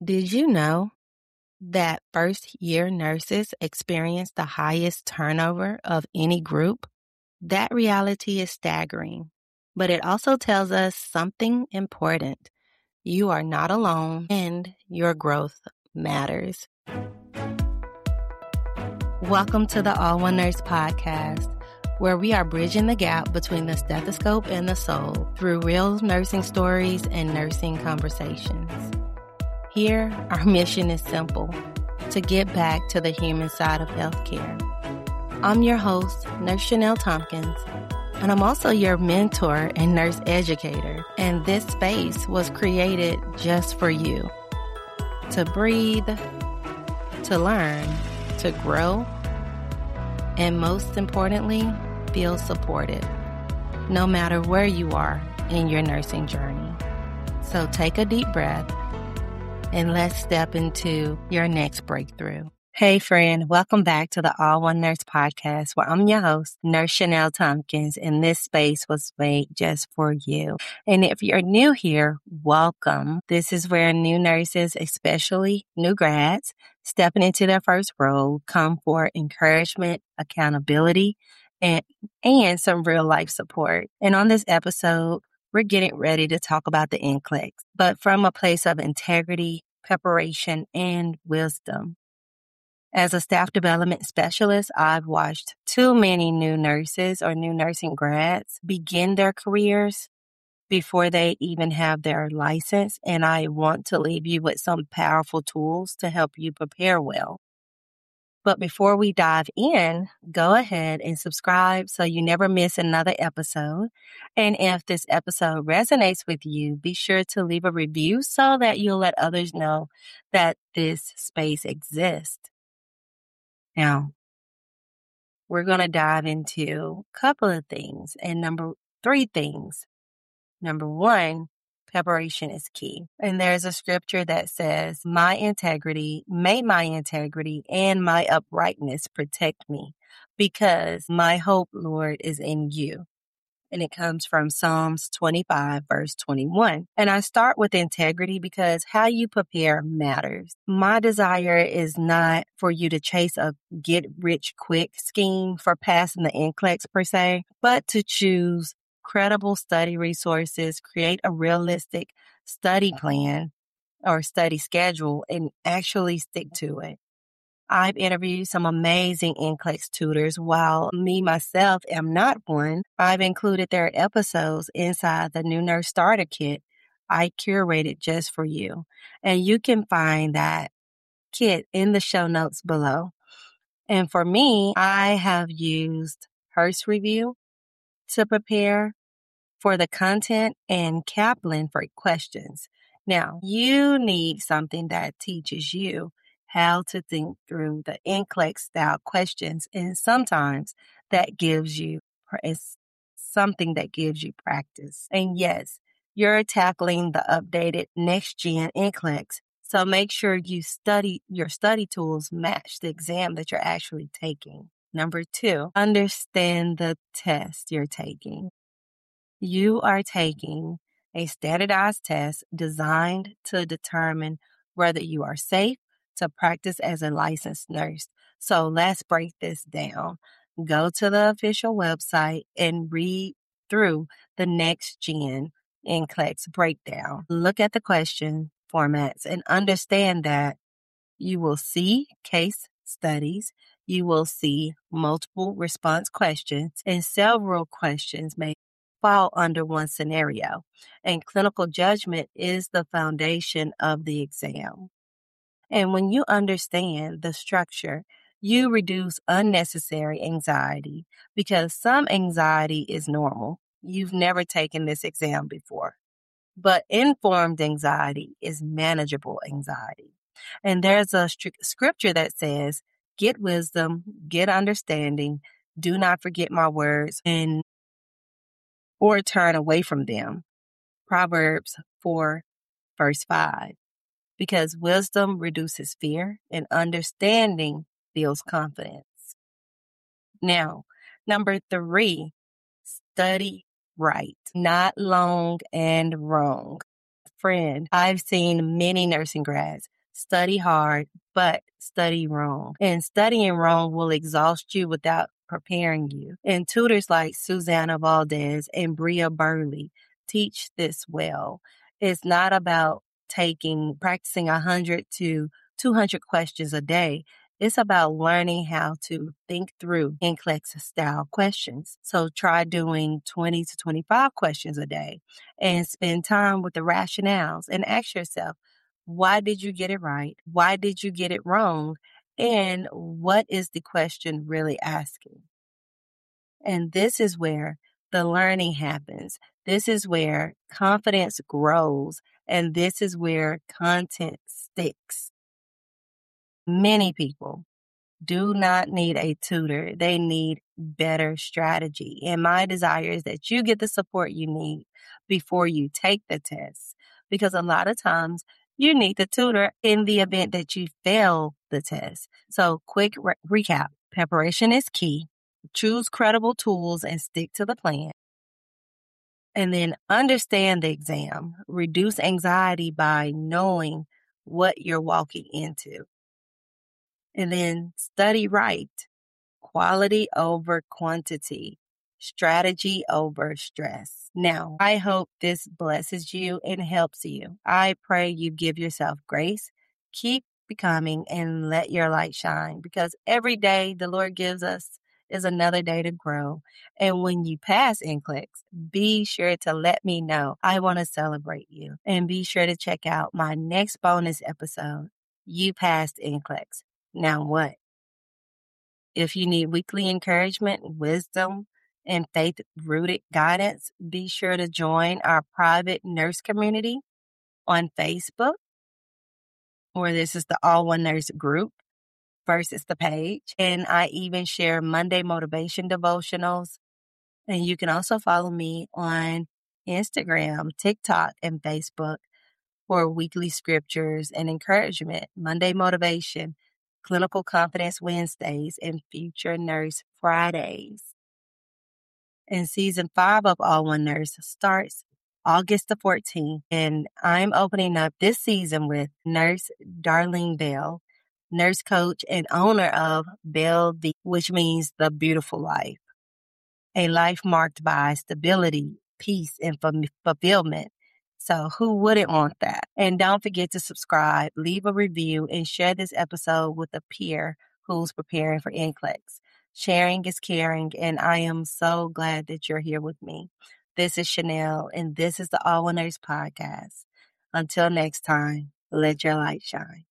Did you know that first-year nurses experience the highest turnover of any group? That reality is staggering, but it also tells us something important. You are not alone, and your growth matters. Welcome to the All One Nurse podcast, where we are bridging the gap between the stethoscope and the soul through real nursing stories and nursing conversations. Here, our mission is simple: to get back to the human side of healthcare. I'm your host, Nurse Chanel Tompkins, and I'm also your mentor and nurse educator. And this space was created just for you to breathe, to learn, to grow, and most importantly, feel supported, no matter where you are in your nursing journey. So take a deep breath and let's step into your next breakthrough. Hey friend, welcome back to the All One Nurse podcast, where I'm your host, Nurse Chanel Tompkins, and this space was made just for you. And if you're new here, welcome. This is where new nurses, especially new grads, stepping into their first role, come for encouragement, accountability, and some real life support. And on this episode, we're getting ready to talk about the NCLEX, but from a place of integrity, preparation, and wisdom. As a staff development specialist, I've watched too many new nurses or new nursing grads begin their careers before they even have their license, and I want to leave you with some powerful tools to help you prepare well. But before we dive in, go ahead and subscribe so you never miss another episode. And if this episode resonates with you, be sure to leave a review so that you'll let others know that this space exists. Now, we're going to dive into a couple of things, and three things. Number one, preparation is key. And there's a scripture that says, may my integrity and my uprightness protect me, because my hope, Lord, is in you. And it comes from Psalms 25, verse 21. And I start with integrity because how you prepare matters. My desire is not for you to chase a get-rich-quick scheme for passing the NCLEX per se, but to choose credible study resources, create a realistic study plan or study schedule, and actually stick to it. I've interviewed some amazing NCLEX tutors. While me, myself, am not one, I've included their episodes inside the New Nurse Starter Kit I curated just for you. And you can find that kit in the show notes below. And for me, I have used Hearst Review to prepare for the content and Kaplan for questions. Now, you need something that teaches you how to think through the NCLEX style questions, and sometimes that gives you something that gives you practice. And yes, you're tackling the updated next gen NCLEX, so make sure your study tools match the exam that you're actually taking. Number two, understand the test you're taking. You are taking a standardized test designed to determine whether you are safe to practice as a licensed nurse. So let's break this down. Go to the official website and read through the next gen NCLEX breakdown. Look at the question formats and understand that you will see case studies, you will see multiple response questions, and several questions may fall under one scenario. And clinical judgment is the foundation of the exam. And when you understand the structure, you reduce unnecessary anxiety, because some anxiety is normal. You've never taken this exam before. But informed anxiety is manageable anxiety. And there's a scripture that says, get wisdom, get understanding, do not forget my words, or turn away from them. Proverbs 4, verse 5. Because wisdom reduces fear and understanding builds confidence. Now, number three, study right, not long and wrong. friend, I've seen many nursing grads study hard, but study wrong. And studying wrong will exhaust you without preparing you. And tutors like Susanna Valdez and Bria Burley teach this well. It's not about practicing 100 to 200 questions a day. It's about learning how to think through NCLEX style questions. So try doing 20 to 25 questions a day and spend time with the rationales and ask yourself, why did you get it right? Why did you get it wrong? And what is the question really asking? And this is where the learning happens. This is where confidence grows. And this is where content sticks. Many people do not need a tutor. They need better strategy. And my desire is that you get the support you need before you take the test. Because a lot of times you need the tutor in the event that you fail the test. So quick recap. Preparation is key. Choose credible tools and stick to the plan. And then understand the exam. Reduce anxiety by knowing what you're walking into. And then study right. Quality over quantity. Strategy over stress. Now, I hope this blesses you and helps you. I pray you give yourself grace. Keep becoming and let your light shine, because every day the Lord gives us is another day to grow. And when you pass NCLEX, be sure to let me know. I want to celebrate you. And be sure to check out my next bonus episode. You passed NCLEX. Now what? If you need weekly encouragement, wisdom, and faith-rooted guidance, be sure to join our private nurse community on Facebook, or this is the All One Nurse group versus the page. And I even share Monday motivation devotionals. And you can also follow me on Instagram, TikTok, and Facebook for weekly scriptures and encouragement, Monday motivation, Clinical Confidence Wednesdays, and Future Nurse Fridays. And season 5 of All One Nurse starts August the 14th. And I'm opening up this season with Nurse Darlene Bell, nurse coach and owner of Bell the, which means the beautiful life. A life marked by stability, peace, and fulfillment. So who wouldn't want that? And don't forget to subscribe, leave a review, and share this episode with a peer who's preparing for NCLEX. Sharing is caring, and I am so glad that you're here with me. This is Chanel, and this is the All One Nurse Podcast. Until next time, let your light shine.